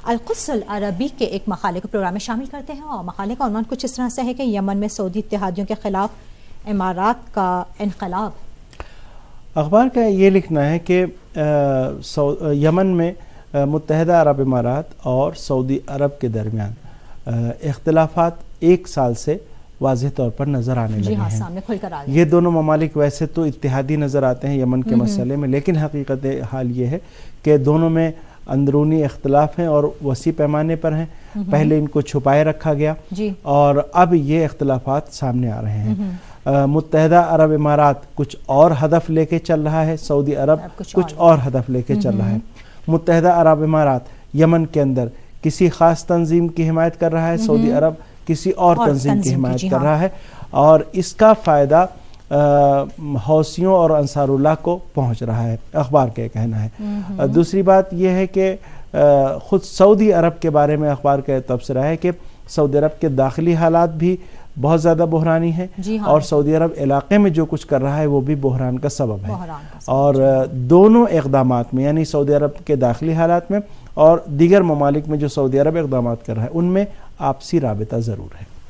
القدس العربی کے ایک مقالے کو پروگرام میں شامل کرتے ہیں، اور مقالے کا عنوان کچھ اس طرح سے ہے کہ یمن میں سعودی اتحادیوں کے خلاف امارات کا انقلاب۔ اخبار کا یہ لکھنا ہے کہ یمن میں متحدہ عرب امارات اور سعودی عرب کے درمیان اختلافات ایک سال سے واضح طور پر نظر آنے لگے ہیں۔ سامنے کھل کر آ گئے۔ یہ دونوں ممالک ویسے تو اتحادی نظر آتے ہیں یمن کے مسئلے میں، لیکن حقیقت حال یہ ہے کہ دونوں میں اندرونی اختلاف ہیں اور وسیع پیمانے پر ہیں۔ پہلے ان کو چھپائے رکھا گیا اور اب یہ اختلافات سامنے آ رہے ہیں۔ متحدہ عرب امارات کچھ اور ہدف لے کے چل رہا ہے، سعودی عرب کچھ اور ہدف لے کے چل رہا ہے۔ متحدہ عرب امارات یمن کے اندر کسی خاص تنظیم کی حمایت کر رہا ہے، سعودی عرب کسی اور تنظیم کی حمایت کر رہا ہے، اور اس کا فائدہ حوثیوں اور انصار اللہ کو پہنچ رہا ہے، اخبار کا کہنا ہے۔ دوسری بات یہ ہے کہ خود سعودی عرب کے بارے میں اخبار کا تبصرہ ہے کہ سعودی عرب کے داخلی حالات بھی بہت زیادہ بحرانی ہیں، اور سعودی عرب علاقے میں جو کچھ کر رہا ہے وہ بھی بحران کا سبب ہے۔ اور دونوں اقدامات میں، یعنی سعودی عرب کے داخلی حالات میں اور دیگر ممالک میں جو سعودی عرب اقدامات کر رہا ہے، ان میں آپسی رابطہ ضرور ہے۔